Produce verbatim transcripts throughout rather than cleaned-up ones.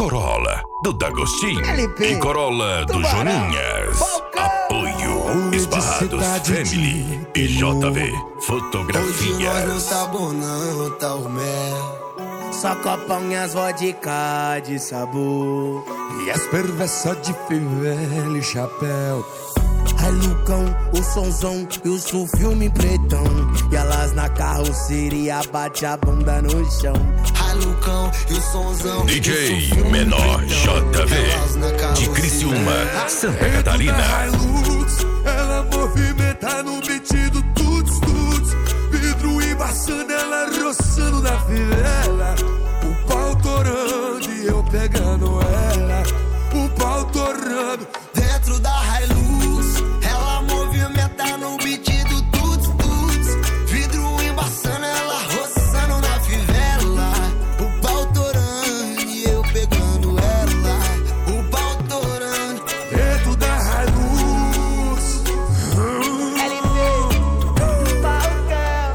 Corolla do D'Agostinho e Corolla do Joninhas. Apoio Esbarrados Family e J V Fotografias. Hoje nós não tá bom não, tá o mel. Só copão e as vodka de sabor e as perversas de fivela e chapéu. Ai Lucão, o sonzão e o sul filme pretão. E elas na carroceria bate a bunda no chão. Ai Lucão e o sonzão D J Menor J V de Criciúma, Santa Catarina. Ela movimenta no beat do tuts tuts. Vidro embaçando, ela roçando na fivela. O pau torando e eu pegando ela. O pau torando dentro da Hilux. Ela movimenta no beat do tuts tuts. Vidro embaçando, ela roçando na fivela. O pau torando e eu pegando ela. O pau torando dentro da Hilux. L P Falcão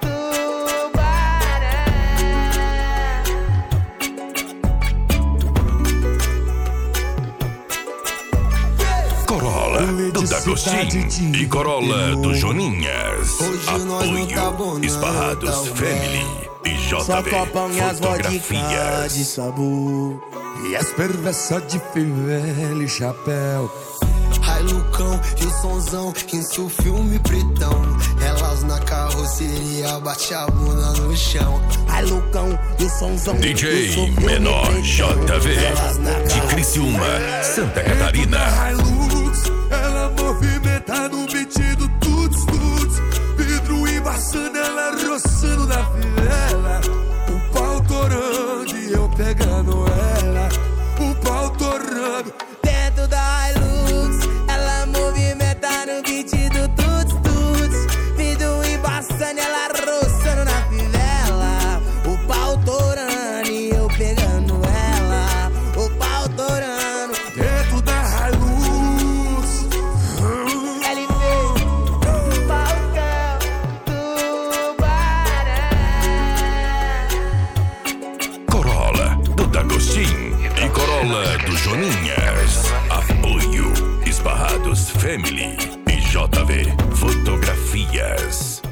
Tubarão. Corolla do D'Agostinho e Corolla do Joninhas. Apoio Esbarrados Family e J V Fotografias. De sabor e as perversas de fivela e chapéu. Ai Lucão e o sonzão, isso filme pretão. Elas na carroceria bate a bunda no chão. Ai Lucão e o sonzão, D J Menor J V de Criciúma, Santa Catarina. Ela movimenta no beat do tuts tuts. Vidro embaçando, ela roçando na fivela. O pau torando e eu pegando ela. O pau torando dentro da Hilux. Ela movimenta no beat do tuts tuts. Vidro embaçando, ela roçando na fivela. O pau torando e eu pegando ela. O pau torando dentro da Hilux. L P Falcão Tubarão. Corolla do D'Agostinho e Corolla do Joninhas. Apoio Esbarrados Family e J V Fotografias.